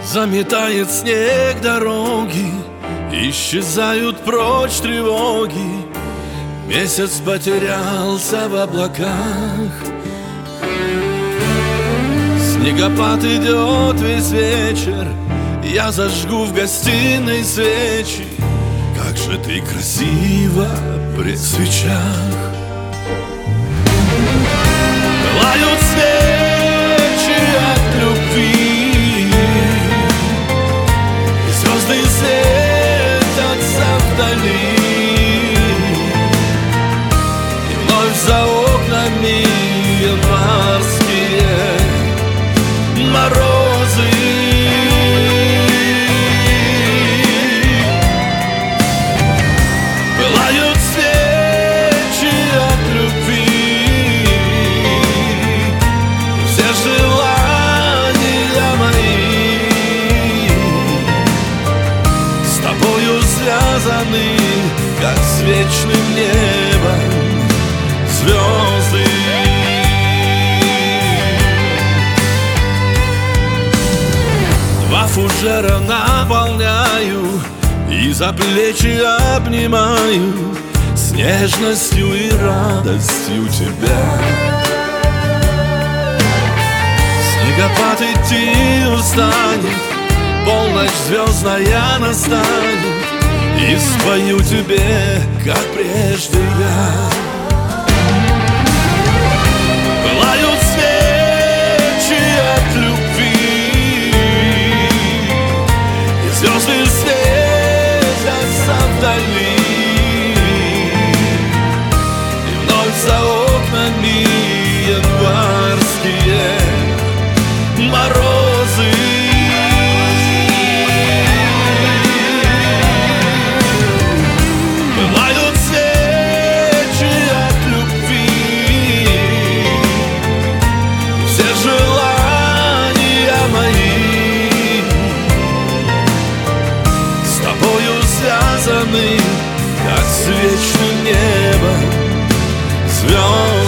Заметает снег дороги, исчезают прочь тревоги. Месяц потерялся в облаках. Снегопад идет весь вечер, я зажгу в гостиной свечи. Как же ты красива при свечах. Пылают свечи от любви, звезды светятся вдали, и вновь за окнами январские морозы. Пылают свечи от любви, все желания мои с тобою связаны, как с вечным небом звезды. Два фужера наполняю и за плечи обнимаю, с нежностью и радостью тебя. Снегопад идти устанет, полночь звездная настанет, и спою тебе, как прежде я. Пылают свечи от любви, и звезды светятся вдали, и вновь за окнами январские морозы. Пылают свечи от любви, все желания мои с тобою связаны, как с вечным небом звезд.